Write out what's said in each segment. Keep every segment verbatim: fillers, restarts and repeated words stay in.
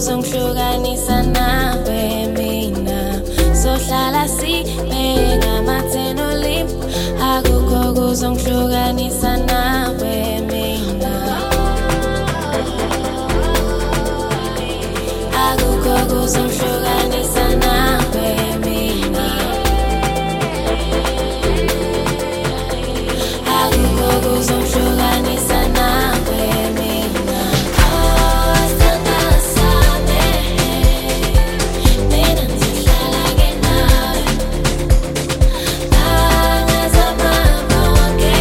kuzongihlukanisa nawe mina sohlala sibheka amatheni olimpo akukho kuzongihlukanisa nawe mina akukho kuzongihlukanisa nawe mina akukho kuzongihlukanisa nawe mina osanda sami mina ngihlala-ke nawe bangazama bonke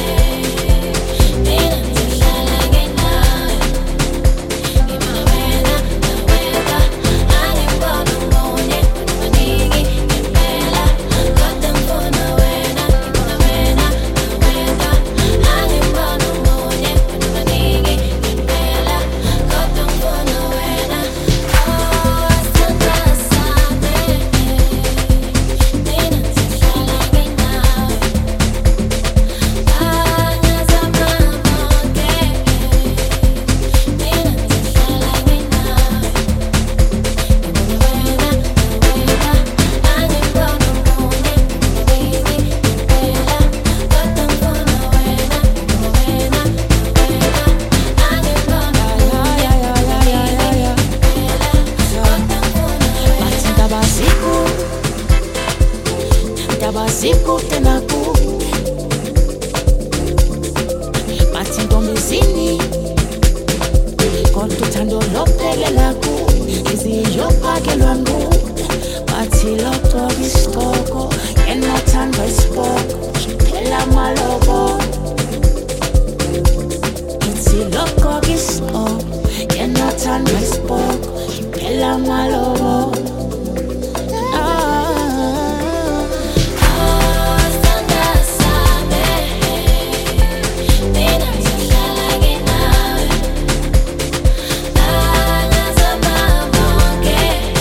mina ngihlala-ke nawe ngibona wena nawedwa angibona omunye baningi ngempela kodwa ngifuna wena ngibona wena nawedwa angibona omunye baningi ngempela kodwa ngifuna wena osanda sami mina ngihlala-ke nawe bangazama bonke mina ngihlala-ke nawe ngibona wena nawedwa angibona omunye baningi ngempela kodwa ngifuna wena ngibona wena nawedwa angibona Basikude nakude bathi ntombazini kodwa uthando lophelela kude inhliziyo phakelwa ngude bathi logcoka isigqoko yena uthandwa isiboko phela amalobo ithi logcoka isigqoko yena uthandwa isiboko phela amalobo. osanda sami mina ngihlala-ke nawe bangazama bonke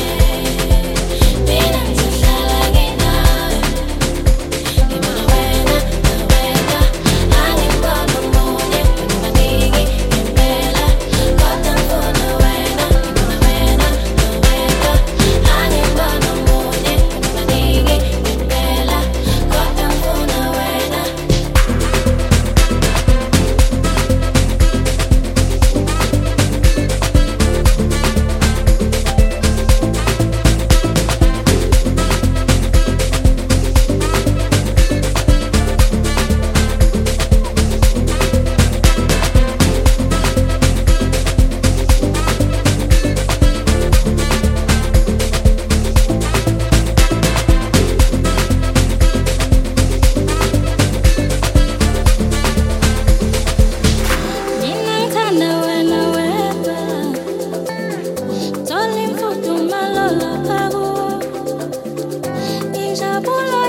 mina ngihlala-ke nawe ngibona wena nawedwa angibona omunye baningi ngempela kodwa ngifuna wena ngibona wena nawedwa angibona omunye baningi ngempela kodwa ngifuna wena Mina ngithanda wena wedwa thola imfudumalo lapha kuwe injabulo